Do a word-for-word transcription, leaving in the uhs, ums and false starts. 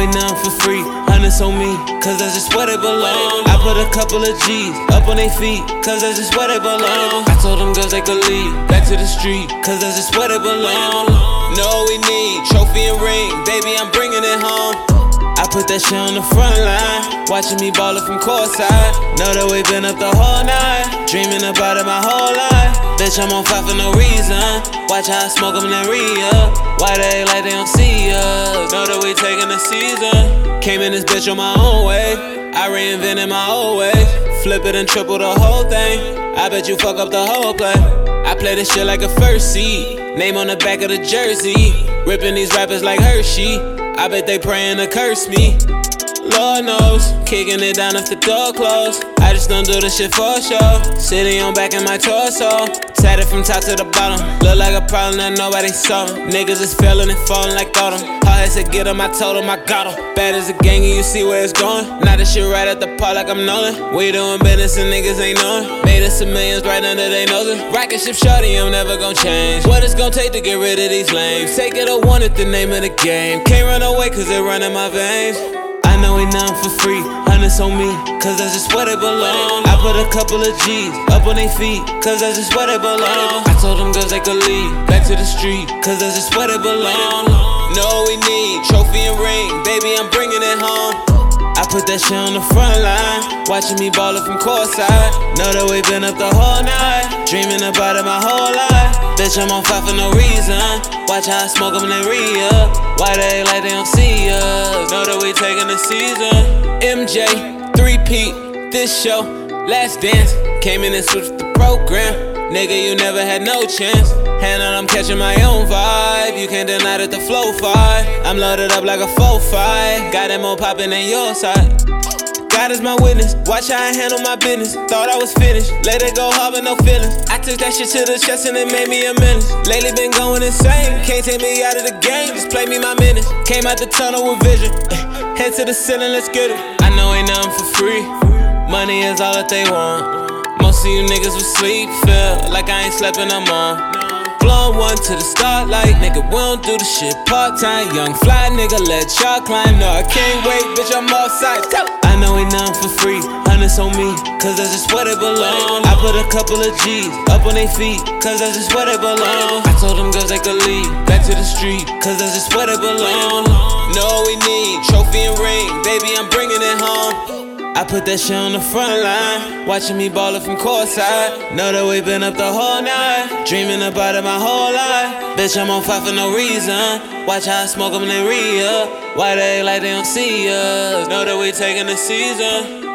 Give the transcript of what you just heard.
ain't nothing for free, hundreds on me, cause that's just where they belong. I put a couple of G's up on their feet, cause that's just where they belong. I told them girls they could leave, back to the street, cause that's just where they belong. Know we need trophy and ring, baby, I'm bringing it home. I put that shit on the front line, watching me ballin' from courtside. Know that we been up the whole night, dreaming about it my whole life. Bitch, I'm on fire for no reason, watch how I smoke them and re-up. Why they act like they don't see us, know that we taking the season. Came in this bitch on my own way, I reinvented my old way. Flip it and triple the whole thing, I bet you fuck up the whole play. I play this shit like a first seed, name on the back of the jersey. Ripping these rappers like Hershey, I bet they prayin' to curse me. Lord knows, kicking it down if the door closed. I just don't do this shit for show. Sitting on back in my torso, tatted from top to the bottom. Look like a problem that nobody saw. Niggas is failing and falling like autumn. Hard as to get them, I told them I got them. Bad as a gang and you see where it's going. Now this shit right at the part like I'm Nolan. We doing business and niggas ain't knowing. Made us some millions right under they noses. Rocket ship shorty, I'm never gon' change. What it's gon' take to get rid of these lames? Take it or want it, the name of the game. Can't run away cause it run in my veins. I know ain't nothing for free, hundreds on me, cause that's just where they belong. I put a couple of G's up on their feet, cause that's just where they belong. I told them girls they could leave, back to the street, cause that's just where they belong. Know we need trophy and ring, baby, I'm bringing it home. I put that shit on the front line, watching me ballin' from courtside. Know that we been up the whole night, dreaming about it my whole life. Bitch, I'm on fire for no reason, watch how I smoke them and re-up. Why they act like they don't see us, know that we taking the season. M J, three-peat, this show, last dance. Came in and switched the program, nigga, you never had no chance. And I'm catching my own vibe, you can't deny that the flow fire. I'm loaded up like a four five, got that more poppin' than your side. God is my witness, watch how I handle my business. Thought I was finished, let it go hard but no feelings. I took that shit to the chest and it made me a menace. Lately been going insane, can't take me out of the game, just play me my minutes. Came out the tunnel with vision, head to the ceiling, let's get it. I know ain't nothing for free, money is all that they want. Most of you niggas will sleep, feel like I ain't slept in no more. Blowin' one to the starlight, nigga, we don't do the shit part-time. Young fly nigga, let y'all climb. No, I can't wait, bitch, I'm offside. I know ain't nothing for free, hundreds on me, cause that's just where they belong. I put a couple of G's up on their feet, cause that's just where they belong. I told them girls they could leave, back to the street, cause that's just where they belong. Know we need trophy and ring, baby, I'm bringing it home. I put that shit on the front line, watching me ballin' from courtside. Know that we been up the whole night, dreaming about it my whole life. Bitch, I'm on fire for no reason, watch how I smoke them and re-up. Why they act like they don't see us, know that we taking the season.